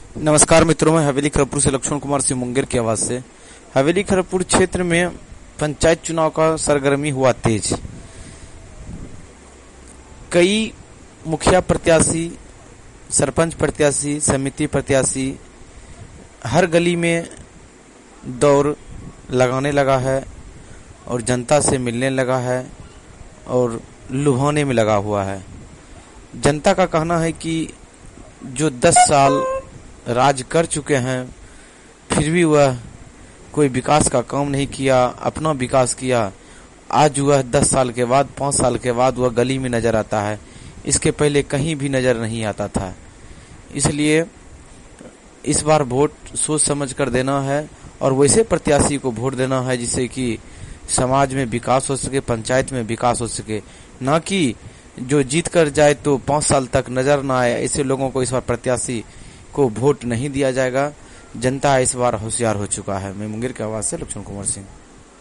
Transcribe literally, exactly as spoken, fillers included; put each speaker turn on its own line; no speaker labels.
नमस्कार मित्रों, मैं हवेली खड़गपुर से लक्ष्मण कुमार सिंह मुंगेर की आवाज से। हवेली खड़गपुर क्षेत्र में पंचायत चुनाव का सरगर्मी हुआ तेज। कई मुखिया प्रत्याशी, सरपंच प्रत्याशी, समिति प्रत्याशी हर गली में दौड़ लगाने लगा है और जनता से मिलने लगा है और लुभाने में लगा हुआ है। जनता का कहना है कि जो दस साल राज कर चुके हैं फिर भी वह कोई विकास का काम नहीं किया, अपना विकास किया। आज वह दस साल के बाद, पाँच साल के बाद वह गली में नजर आता है, इसके पहले कहीं भी नजर नहीं आता था। इसलिए इस बार वोट सोच समझ कर देना है और वैसे प्रत्याशी को वोट देना है जिससे कि समाज में विकास हो सके, पंचायत में विकास हो सके, ना कि जो जीत कर जाए तो पाँच साल तक नजर ना आए। ऐसे लोगों को इस बार प्रत्याशी को वोट नहीं दिया जाएगा। जनता इस बार होशियार हो चुका है। मैं मुंगेर की आवाज से लक्ष्मण कुमार सिंह।